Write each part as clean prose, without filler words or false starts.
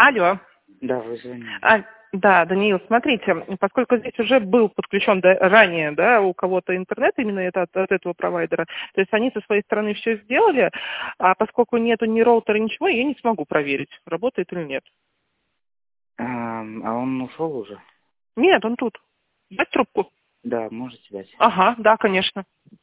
Алло. Да, вы звоните. Да, Даниил, смотрите, поскольку здесь уже был подключен ранее, да, у кого-то интернет, именно это от этого провайдера, то есть они со своей стороны все сделали, а поскольку нету ни роутера, ничего, я не смогу проверить, работает или нет. А он ушел уже? Нет, он тут. Дать трубку? Да, можете дать. Ага, да, конечно.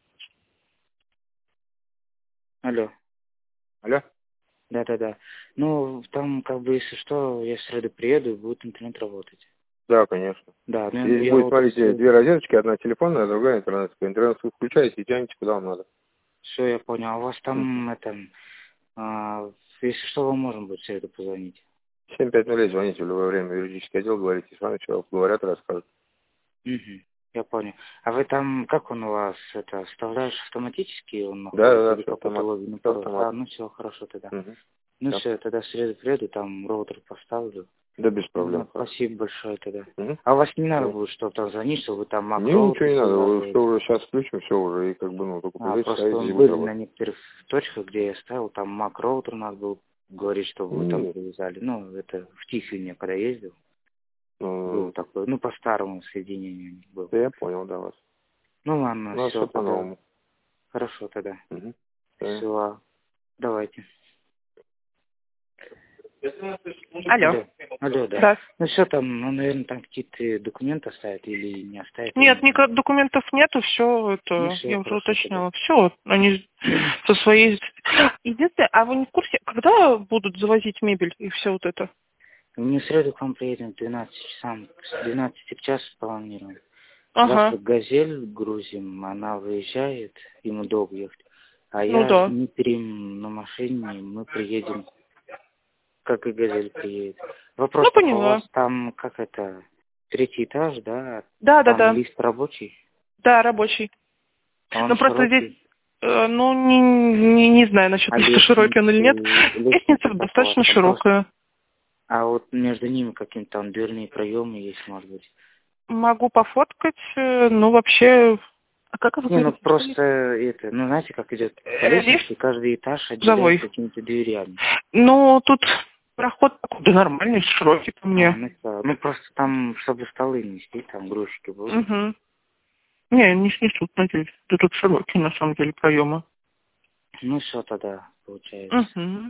Алло. Алло? Да. Ну, там, как бы, если что, я в среду приеду, и будет интернет работать. Да, конечно. Да, ну Здесь будет, смотрите, две розеточки, одна телефонная, другая интернетская. Интернет вы включаете и тянете куда вам надо. Все, я понял. А у вас там, если что, вам можно будет в среду позвонить? 750 звоните в любое время, юридический отдел, говорите, с вами что говорят, расскажут. Угу. Я понял. А вы там, как он у вас, вставляешь автоматически, он Да, или все какой-то автомат. логин и Все пароль? автомат. Ну все, хорошо тогда. Угу. Ну Да. все, я тогда в среду приеду, там роутер поставлю. Да, без проблем. Ну, спасибо большое тогда. Угу. А у вас не надо будет, чтобы там звонить, чтобы вы там Ничего не надо, вы сделали? все уже сейчас включим, все уже, и как бы, ну, только придете, Просто ставите и будет были на работать. некоторых точках, где я ставил, там Mac роутер надо было говорить, чтобы вы там привязали. Ну, это в Тихвине, когда ездил, был такой, ну, по старому соединению был. Да, я понял, да, вас. Ну, ладно, У нас все, все по-новому. Хорошо тогда. Угу. Все, давайте. Алло. Алло, да. Да. Ну все там, ну, наверное, там какие-то документы оставят или не оставят? Нет, никаких документов нету, все это, Ну, все, я уже хорошо уточнила. Все, они со своей... Единственное, а вы не в курсе, когда будут завозить мебель и все вот это? Мы в среду к вам приедем к 12 часам, с 12 в час планируем. Ага, Завтра «Газель» грузим, она выезжает, ему долго ехать. А ну я с да. Дмитрием на машине, мы приедем, как и «Газель» приедет. Вопрос Ну, только у поняла. вас там, как это, 3-й этаж, да? Да. Там лифт рабочий, Да, рабочий. а он Ну, просто здесь, широкий. ну, не знаю насчет А того, широкий он или нет. Лестница лестница как у вас достаточно там просто? широкая. А вот между ними какие-то там дверные проемы есть, может быть? Могу пофоткать, ну, вообще... А как вы Не, ну говорите? просто это, ну знаете, как идет по Лифт лестнице, каждый этаж отделяет живой. какими-то дверями. Ну, тут проход такой, да нормальный, широкий по мне. Ну всё. Ну просто там, чтобы столы нести, там грузчики будут. Угу. Не снесут, надеюсь. Да тут широкие, на самом деле, проемы. Ну все тогда, получается. Угу.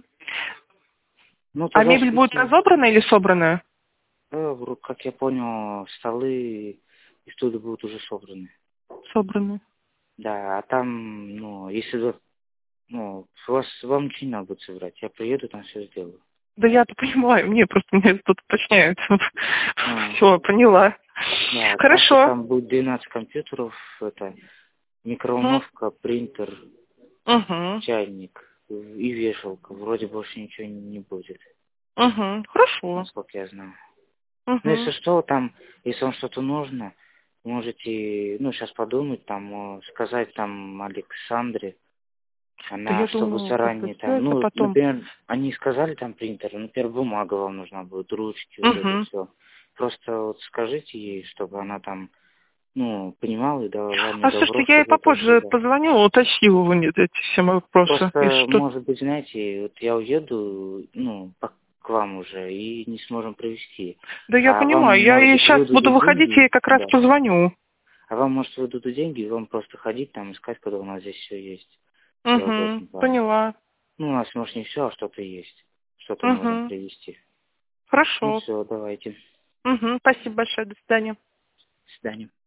Ну А тогда мебель будет ждите. разобрана или собранная? Как я понял, столы и стулья будут уже собраны. Собранная. Да, а там, ну, если вы, ну, вам ничего не надо будет собрать. Я приеду, там все сделаю. Да я-то понимаю, мне просто мне тут уточняют. А. Все, поняла. Да, Хорошо. там будет 12 компьютеров, это микроволновка, принтер, Угу. чайник и вешалка. Вроде больше ничего не будет, Угу. Хорошо. насколько я знаю. Ну, если Угу. что, там, если вам что-то нужно, можете, ну, сейчас подумать, там, сказать там Александре, Да она, я чтобы думаю, как-то заранее там, свяжется ну, потом. например, они сказали там принтер, например, бумага вам нужна будет, ручки, вот это Угу. все. Просто вот скажите ей, чтобы она там, ну, понимала и дала мне А слушайте, добро, я ей чтобы это попозже сделать. позвоню, уточню у них эти все мои вопросы. Если Просто, что. может быть, знаете, вот я уеду, ну, к вам уже и не сможем провести. Да я А вам, понимаю, я может ей быть, сейчас буду выдадут выходить, я деньги, ей как раз да. позвоню. А вам, может, выдадут деньги, и вам просто ходить там, искать, когда у нас здесь все есть. Для Угу. удобства вам. Поняла. Ну, у нас, может, не все, а что-то есть. Что-то можем Угу. привезти. Ну, Хорошо. все, давайте. Угу. Спасибо большое. До свидания. До свидания.